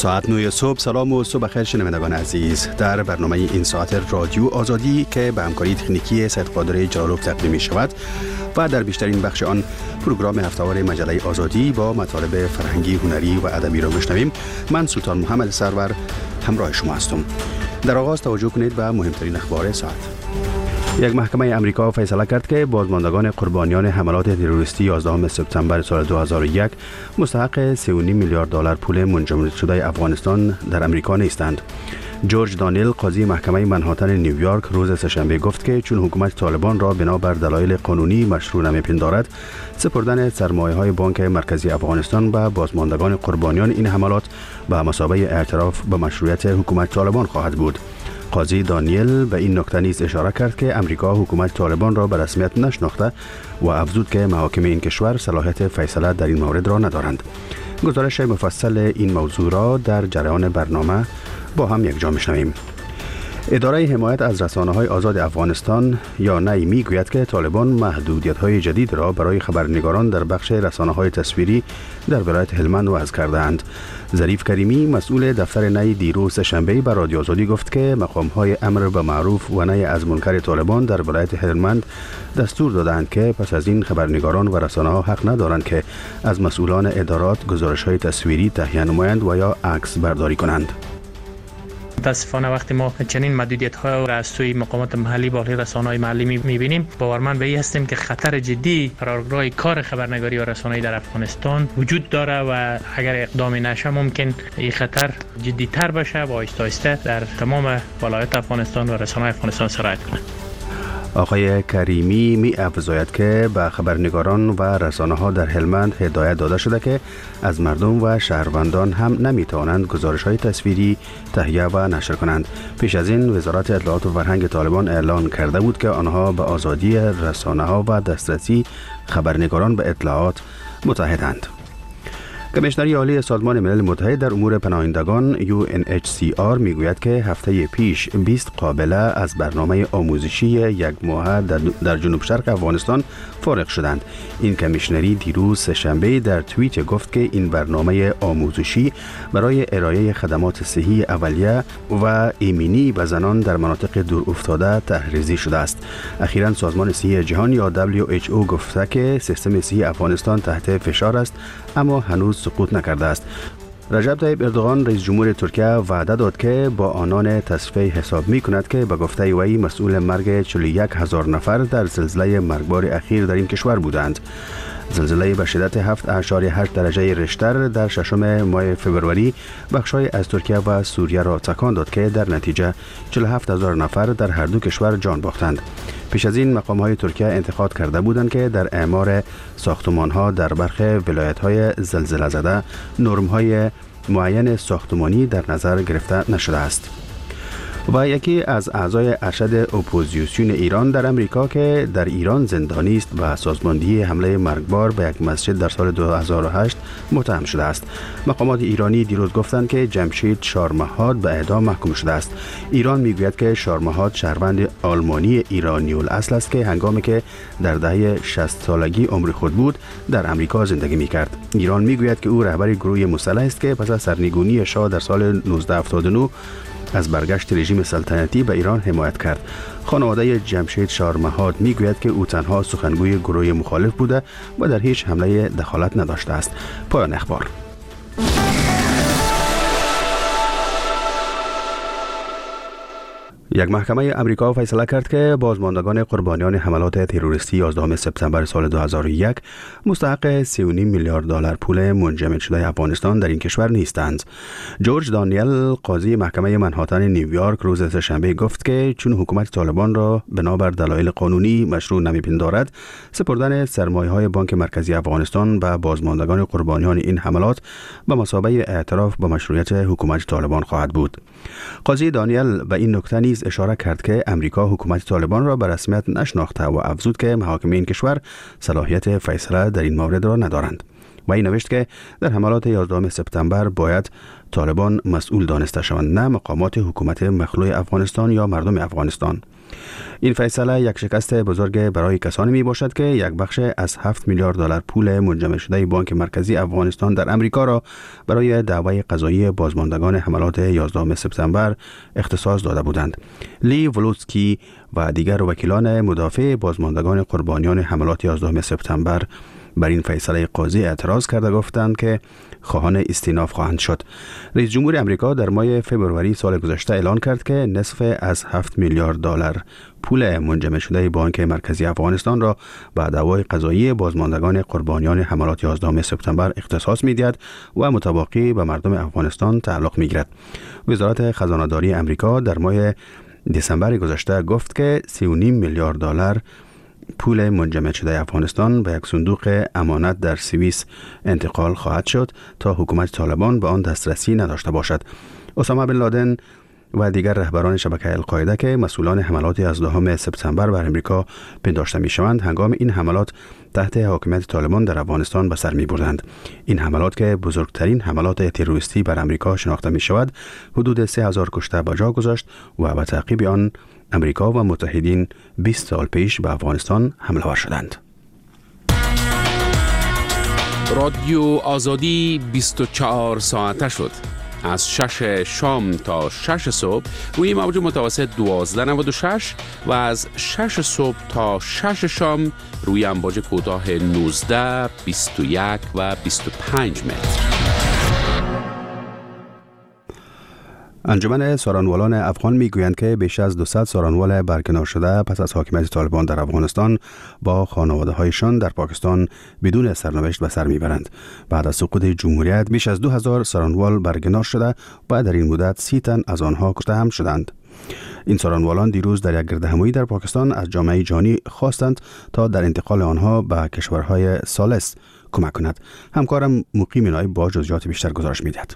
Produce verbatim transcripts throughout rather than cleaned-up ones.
ساعت نه صبح. سلام و صبح خیر شنوندگان عزیز. در برنامه این ساعت رادیو آزادی که به همکاری تکنیکی سید قادر جلالوف تقدیم می شود و در بیشترین بخش آن پروگرام هفته‌وار مجله آزادی با مطالب فرهنگی، هنری و ادبی را میشنویم. من سلطان محمد سرور همراه شما هستم. در آغاز توجه کنید به مهمترین اخبار ساعت. یک محکمه امریکا فیصله کرد که بازماندگان قربانیان حملات تروریستی یازدهم سپتامبر سال دو هزار و یک مستحق سه و نیم میلیارد دلار پول منجمد شده افغانستان در امریکا نیستند. جورج دانیل، قاضی محکمه منهاتن نیویورک، روز سه‌شنبه گفت که چون حکومت طالبان را بنابر دلایل قانونی مشروع نمی‌پندارد، سپردن سرمایه‌های بانک مرکزی افغانستان به بازماندگان قربانیان این حملات به مثابه اعتراف به مشروعیت حکومت طالبان خواهد بود. قاضی دانیل به این نکته نیز اشاره کرد که امریکا حکومت طالبان را به رسمیت نشناخته و افزود که محاکم این کشور صلاحیت فیصله در این مورد را ندارند. گزارش مفصل این موضوع را در جریان برنامه با هم یک جا میشنویم. اداره حمایت از رسانه‌های آزاد افغانستان یا نی میگوید که طالبان محدودیت‌های جدید را برای خبرنگاران در بخش رسانه‌های تصویری در ولایت هلمند وضع کرده‌اند. ظریف کریمی، مسئول دفتر نی، دیروز شنبه به رادیو آزادی گفت که مقام‌های امر به معروف و نهی از منکر طالبان در ولایت هلمند دستور دادند که پس از این خبرنگاران و رسانه‌ها حق ندارند که از مسئولان ادارات گزارش‌های تصویری تهیه نمایند و یا عکس برداری کنند. متاسفانه وقتی ما چنین محدودیت ها را از سوی مقامات محلی با رسانه‌های محلی می‌بینیم، باورمند به این هستیم که خطر جدی برای کار خبرنگاری و رسانه‌ای در افغانستان وجود داره و اگر اقدامی نشه ممکن این خطر جدی‌تر بشه و آهسته آهسته در تمام ولایات افغانستان و رسانه‌های افغانستان سرایت کنه. آقای کریمی می افزاید که به خبرنگاران و رسانه ها در هلمند هدایت داده شده که از مردم و شهروندان هم نمی توانند گزارش های تصویری تهیه و نشر کنند. پیش از این وزارت اطلاعات و فرهنگ طالبان اعلان کرده بود که آنها به آزادی رسانه ها و دسترسی خبرنگاران به اطلاعات متحدند. کمیشنری عالی سازمان ملل متحد در امور پناهندگان یو ان اچ سی آر میگوید که هفته پیش بیست قابله از برنامه آموزشی یک ماهه در جنوب شرق افغانستان فارغ شدند. این کمیشنری دیروز سه‌شنبه در توییت گفت که این برنامه آموزشی برای ارائه خدمات صحی اولیه و ایمنی به زنان در مناطق دور افتاده طرح‌ریزی شده است. اخیراً سازمان صحی جهانی یا دبلیو اچ او گفته که سیستم صحی افغانستان تحت فشار است اما هنوز سقوط نکرده است. رجب طیب اردوغان رئیس جمهور ترکیه وعده داد که با آنان تصفیه حساب می کند که به گفته وی مسئول مرگ چهل و یک هزار نفر در زلزله مرگبار اخیر در این کشور بودند. زلزله به شدت هفت اعشاریه هشت درجه ریشتر در ششم ماه فوریه بخش‌های از ترکیه و سوریه را تکان داد که در نتیجه چهل و هفت هزار نفر در هر دو کشور جان باختند. پیش از این مقام‌های ترکیه انتقاد کرده بودند که در اعمار ساختمان‌ها در برخی ولایت‌های زلزله زده نرم‌های معین ساختمانی در نظر گرفته نشده است. و یکی از اعضای ارشد اپوزیسیون ایران در امریکا که در ایران زندانی است و سازماندهی حمله مرگبار به یک مسجد در سال دو هزار و هشت متهم شده است. مقامات ایرانی دیروز گفتند که جمشید شارمهاد به اعدام محکوم شده است. ایران میگوید که شارمهاد شهروند آلمانی ایرانی الاصل است که هنگامی که در دهه شصت سالگی عمر خود بود در امریکا زندگی میکرد. ایران میگوید که او رهبر گروه مسلح است که پس از سرنگونی شاه در سال نوزده هفتاد و نه از برگشت رژیم سلطنتی به ایران حمایت کرد. خانواده جمشید شارمهاد میگوید که او تنها سخنگوی گروه مخالف بوده و در هیچ حمله دخالت نداشته است. پایان اخبار. یک محکمه امریکا فیصله کرد که بازماندگان قربانیان حملات تروریستی یازدهم سپتامبر سال دو هزار و یک مستحق سه و نیم میلیارد دلار پول منجمد شده افغانستان در این کشور نیستند. جورج دانیل، قاضی محکمه منهاتن نیویورک، روز سه‌شنبه گفت که چون حکومت طالبان را بنابر دلایل قانونی مشروع نمی‌پندارد، سپردن سرمایه‌های بانک مرکزی افغانستان به بازماندگان قربانیان این حملات به مثابه اعتراف به مشروعیت حکومت طالبان خواهد بود. قاضی دانیل به این نکته نیز اشاره کرد که امریکا حکومت طالبان را به رسمیت نشناخته و افزود که محاکم این کشور صلاحیت فیصله در این مورد را ندارند. و این نوشت که در حملات یازدهم سپتامبر باید طالبان مسئول دانسته شوند، نه مقامات حکومت مخلوع افغانستان یا مردم افغانستان. این فیصله یک شکست بزرگ برای کسانی می باشد که یک بخش از هفت میلیارد دلار پول منجمد شده بانک مرکزی افغانستان در امریکا را برای دعوای قضایی بازماندگان حملات یازدهم سپتامبر اختصاص داده بودند. لی ولوتسکی و دیگر وکیلان مدافع بازماندگان قربانیان حملات یازدهم سپتامبر بر این فیصله قاضی اعتراض کرده گفتند که خواهان استیناف خواهند شد. رئیس جمهور امریکا در ماه فوریه سال گذشته اعلان کرد که نصف از هفت میلیارد دلار پول منجمد شده بانک مرکزی افغانستان را به دعوای قضایی بازماندگان قربانیان حملات یازدهم سپتامبر اختصاص می‌دهد و متباقی به مردم افغانستان تعلق می‌گیرد. وزارت خزانه‌داری امریکا در ماه دسامبر گذشته گفت که سی و نیم میلیارد دلار پول منجمد شده افغانستان به یک صندوق امانت در سوئیس انتقال خواهد شد تا حکومت طالبان به آن دسترسی نداشته باشد. اسامه بن لادن و دیگر رهبران شبکه القاعده که مسئولان حملات یازدهم سپتامبر بر امریکا پنداشته می شوند، هنگام این حملات تحت حاکمیت طالبان در افغانستان به سر می بردند. این حملات که بزرگترین حملات تروریستی بر امریکا شناخته می شود، حدود سه هزار کشته به جا گذاشت و به تعقیب آن امریکا و متحدین بیست سال پیش به افغانستان حمله ور شدند. رادیو آزادی بیست و چهار ساعته شد. از شش شام تا شش صبح روی موج متوسط دوازده نود و شش و از شش صبح تا شش شام روی امواج کوتاه نوزده، بیست و یک و بیست و پنج متر. انجمن سارانوالان افغان میگویند که بیش از دویست سارانوال برکنار شده پس از حاکمیت طالبان در افغانستان با خانواده هایشان در پاکستان بدون سرنوشت به سر میبرند. بعد از سقوط جمهوریت بیش از دو هزار سارانوال برکنار شده و در این مدت سی تن از آنها کشته هم شدند. این سارانوالان دیروز در یک گردهمایی در پاکستان از جامعه جهانی خواستند تا در انتقال آنها به کشورهای ثالث کمک کند. همکارم مقیم نایب با جزئیات بیشتر گزارش میدهد.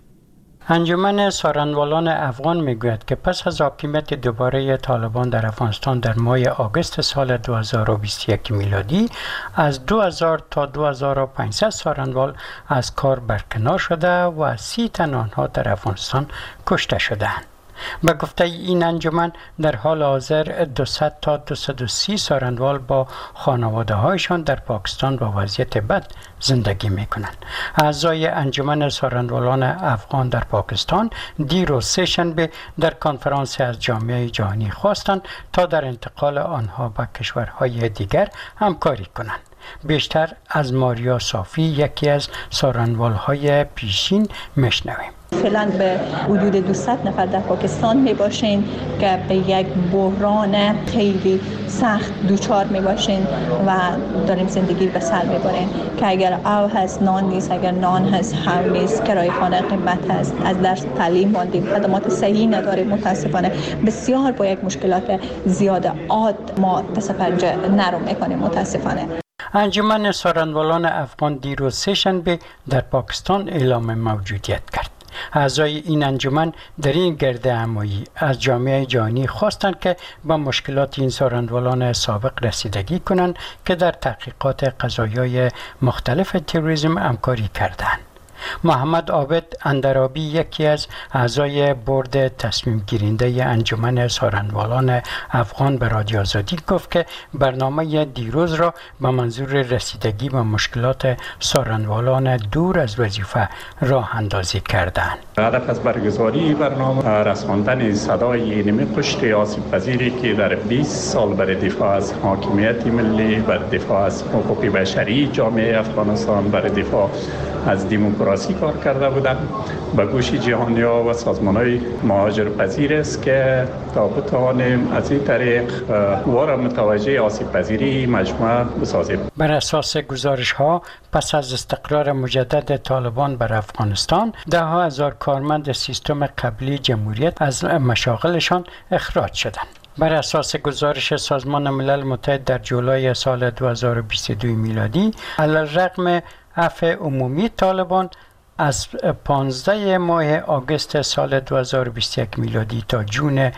انجمن سارانوالان افغان میگوید که پس از حاکمیت دوباره طالبان در افغانستان در ماه آگوست سال دو هزار و بیست و یک میلادی از دو هزار تا دو هزار و پانصد سارانوال از کار برکنار شده و سی تن آنها در افغانستان کشته شدند. به گفته این انجمن در حال حاضر دویست تا دویست و سی سارانوال با خانواده هایشان در پاکستان با وضعیت بد زندگی می کنند. اعضای انجمن سارانوالان افغان در پاکستان دیروز سه شنبه در کنفرانس از جامعه جهانی خواستند تا در انتقال آنها به کشورهای دیگر همکاری کنند. بیشتر از ماریا صافی، یکی از سارانوالهای پیشین، میشنویم. فعلا به حدود دویست نفر در پاکستان می باشین که به یک بحران خیلی سخت دوچار می باشین و داریم زندگی به سر می بریم که اگر او هست نان نیست، اگر نان هست هم نیست، کرایه خانه قیمت هست، از درس تعلیم ماندیم، خدمات صحیح نداریم. متاسفانه بسیار با یک مشکلات زیاد عاد ما دست پنجه نرم میکنیم. متاسفانه انجمن سارانوالان افغان دیروز سه شنبه در پاکستان اعلام موجودیت کرد. اعضای این انجمن در این گردهمایی از جامعه جهانی خواستند که با مشکلات این سارانوالان سابق رسیدگی کنند که در تحقیقات قضایای مختلف تروریسم همکاری کردند. محمد عابد اندرابی، یکی از اعضای بورد تصمیم گیرنده انجمن سارانوالان افغان، به رادیو آزادی گفت که برنامه دیروز را به منظور رسیدگی به مشکلات سارانوالان دور از وظیفه راه اندازی کردند. هدف از برگزاری برنامه رساندن صدای نمی پشت آسیب پذیری که در بیست سال برای دفاع از حاکمیت ملی، برای دفاع از حقوق بشری جامعه افغانستان، برای دفاع از دموکراسی کار کرده بودند به گوش جهانی‌ها و سازمان‌های مهاجرپذیر است که تا بتوانیم از این طریق وارا متوجه آسیب پذیری مجموعه بسازیم. بر اساس گزارش‌ها پس از استقرار مجدد طالبان بر افغانستان، ده ها هزار کارمند سیستم قبلی جمهوریت از مشاغلشان اخراج شدند. بر اساس گزارش سازمان ملل متحد در جولای سال دو هزار و بیست و دو میلادی، علی‌رغم عفو عمومی طالبان از پانزده ماه آگوست سال دو هزار و بیست و یک میلادی تا جون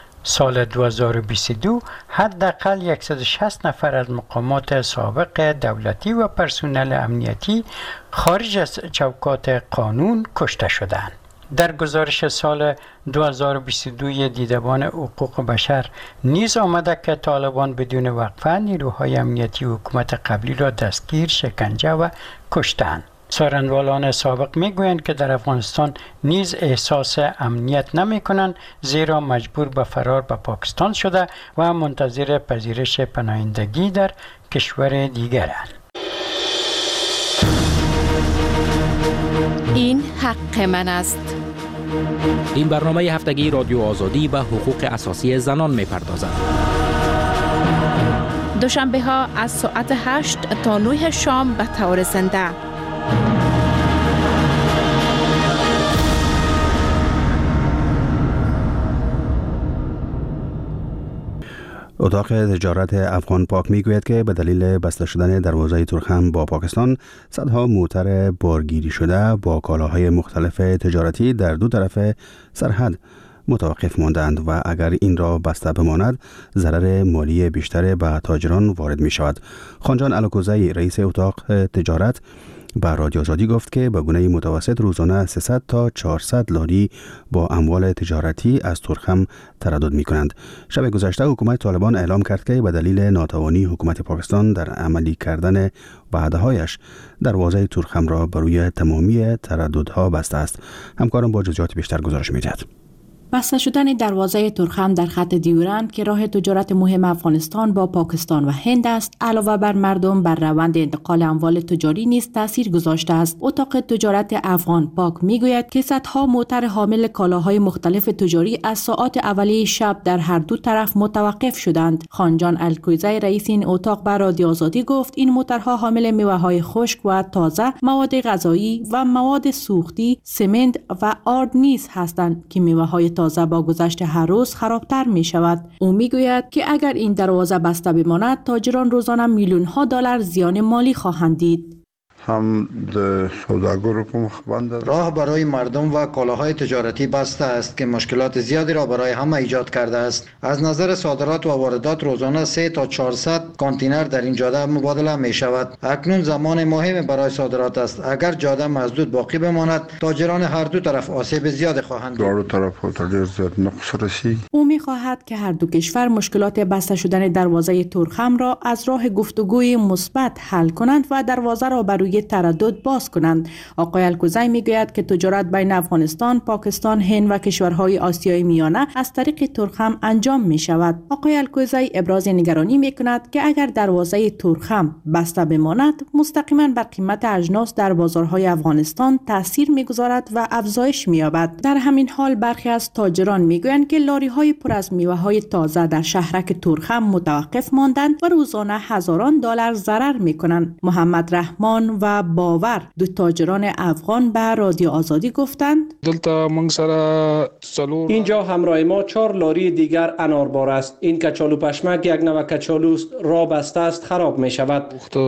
سال دو هزار و بیست و دو حداقل صد و شصت نفر از مقامات سابق دولتی و پرسنل امنیتی خارج از چوکات قانون کشته شدند. در گزارش سال دو هزار و بیست و دو دیدبان حقوق بشر نیز آمده که طالبان بدون وقفه نیروهای امنیتی حکومت قبلی را دستگیر، شکنجه و کشتند. سارنوالان سابق میگویند که در افغانستان نیز احساس امنیت نمی کنند، زیرا مجبور به فرار به پاکستان شده و منتظر پذیرش پناهندگی در کشور دیگرند. این حق من است. این برنامه هفتگی رادیو آزادی به حقوق اساسی زنان می‌پردازد. دوشنبه ها از ساعت هشت تا نه شام به طور زنده. اتاق تجارت افغان پاک میگوید که به دلیل بسته شدن دروازه تورخم با پاکستان، صدها موتر بارگیری شده با کالاهای مختلف تجارتی در دو طرف سرحد متوقف ماندند و اگر این را بسته بماند ضرر مالی بیشتر به تاجران وارد می شود. خانجان الکوزی رئیس اتاق تجارت به رادیو آزادی گفت که به گونه متوسط روزانه سیصد تا چهارصد لاری با اموال تجارتی از تورخم تردد می کنند. شب گذشته حکومت طالبان اعلام کرد که به دلیل ناتوانی حکومت پاکستان در عملی کردن وعده‌هایش دروازه تورخم را بر روی تمامی ترددها بسته است. همکارم با جزئیات بیشتر گزارش می‌دهد. بسته شدن دروازه تورخم در خط دیورند که راه تجارت مهم افغانستان با پاکستان و هند است، علاوه بر مردم بر روند انتقال اموال تجاری نیز تاثیر گذاشته است. اتاق تجارت افغان پاک میگوید که صدها موتر حامل کالاهای مختلف تجاری از ساعات اولیه شب در هر دو طرف متوقف شدند. خانجان الکوزی رئیس این اتاق به رادیو آزادی گفت این موترها حامل میوه‌های خشک و تازه، مواد غذایی و مواد سوختی، سمنت و آرد نیز هستند که میوه‌های تازه با گذشت هر روز خرابتر می شود. او می گوید که اگر این دروازه بسته بماند، تاجران روزانه میلیون ها دلار زیان مالی خواهند دید. هم د سوداګرو په مخ باندې راه برای مردم و کالاهای تجارتی بسته است که مشکلات زیادی را برای همه ایجاد کرده است. از نظر صادرات و واردات روزانه سه تا چهارصد کانتینر در این جاده مبادله می شود. اکنون زمان مهم برای صادرات است. اگر جاده مسدود باقی بماند، تاجران هر دو طرف آسیب زیاد خواهند دید. دو طرف ته ډیر زیات نقص رسید. او می خواهد که هر دو کشور مشکلات بسته شدن دروازه تورخم را از راه گفتگوی مثبت حل کنند و دروازه را بر تردد باز کنند. آقای الکوزی میگوید که تجارت بین افغانستان، پاکستان، هند و کشورهای آسیای میانه از طریق تورخم انجام می شود. آقای الکوزی ابراز نگرانی می کند که اگر دروازه تورخم بسته بماند، مستقیما بر قیمت اجناس در بازارهای افغانستان تاثیر میگذارد و افزایش می‌یابد. در همین حال برخی از تاجران میگویند که لاری‌های پر از میوه‌های تازه در شهرک تورخم متوقف ماندند و روزانه هزاران دلار ضرر می‌کنند. محمد رحمان و باور دو تاجران افغان به رادیو آزادی گفتند اینجا همراه ما چهار لاری دیگر اناربار است. این کچالو پشمک یک نوع کچالو است، را بسته است، خراب می شود.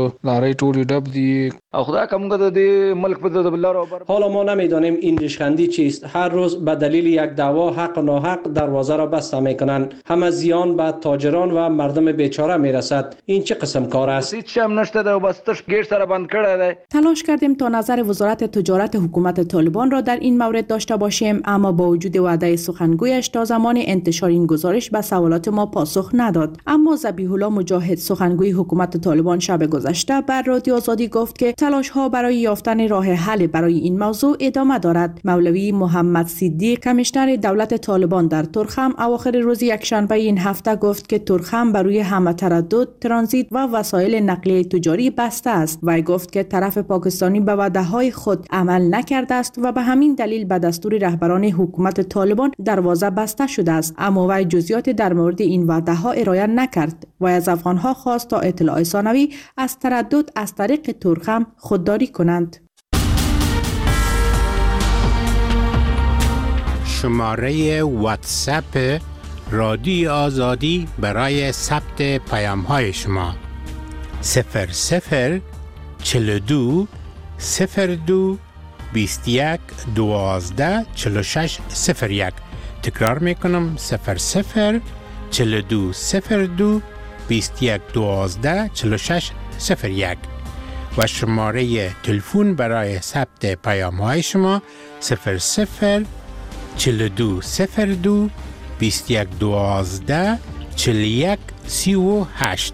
حالا ما نمیدانیم این ریشخندی چیست. هر روز به دلیل یک دعوا حق و ناحق دروازه را بسته می کنند. همه زیان به تاجران و مردم بیچاره می رسد. این چه قسم کار است؟ تلاش کردیم تا نظر وزارت تجارت حکومت طالبان را در این مورد داشته باشیم، اما با وجود وعده سخنگویش تا زمان انتشار این گزارش به سوالات ما پاسخ نداد. اما ذبیح الله مجاهد سخنگوی حکومت طالبان شب گذشته بر رادیو آزادی گفت که تلاش ها برای یافتن راه حل برای این موضوع ادامه دارد. مولوی محمد صدیق کمیشنر دولت طالبان در تورخم اواخر روز یکشنبه این هفته گفت که تورخم بر روی همه تردد، ترانزیت و وسایل نقلیه تجاری بسته است و گفت که طرف پاکستانی به وعده‌های خود عمل نکرده است و به همین دلیل به دستور رهبران حکومت طالبان دروازه بسته شده است. اما وی جزئیات در مورد این وعده‌ها ارائه نکرد و از افغان‌ها خواست تا اطلاع ثانوی از تردد از طریق تورخم خودداری کنند. شماره واتساپ رادیو آزادی برای ثبت پیام‌های شما صفر صفر چهل و دو صفر دو بیست و یک دوازده چهل و شش صفر یک. تکرار میکنم صفر صفر چهل و دو صفر دو بیست و یک دوازده چهل و شش صفر یک و شماره تلفن برای ثبت پیام های شما صفر صفر چل دو صفر دو بیست یک دوازده چل یک سی و هشت.